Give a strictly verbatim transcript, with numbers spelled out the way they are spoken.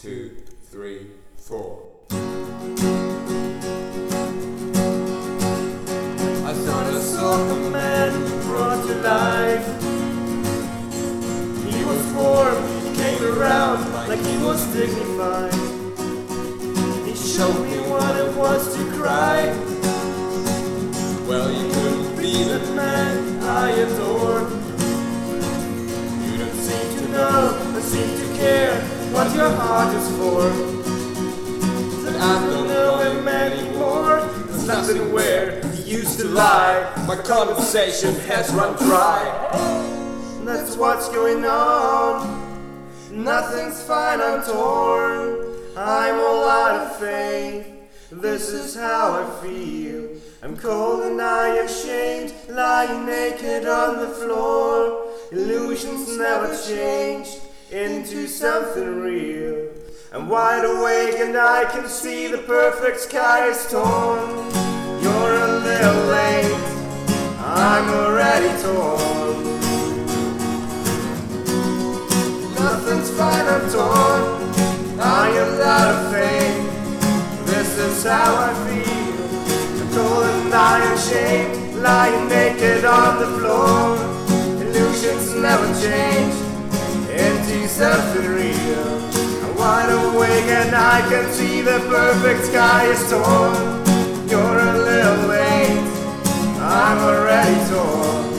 two, three, four. I thought I saw a man brought to life. He was warm, he came around like he was dignified. He showed me what it was to cry. Well, you couldn't be the Man I adore. You don't seem to know, or seem to care what your heart is for. But I don't know him anymore. There's nothing where he used to lie. My conversation has run dry. That's what's going on. Nothing's fine, I'm torn. I'm all out of faith. This is how I feel. I'm cold and I ashamed, lying naked on the floor. Illusions never changed into something real. I'm wide awake and I can see the perfect sky is torn. You're a little late, I'm already torn. Nothing's fine, I'm torn. I am out of faith. This is how I feel. Cold and I am ashamed, lying naked on the floor. Illusions never change into something real. I'm wide awake and I can see the perfect sky is torn. You're a little late, I'm already torn.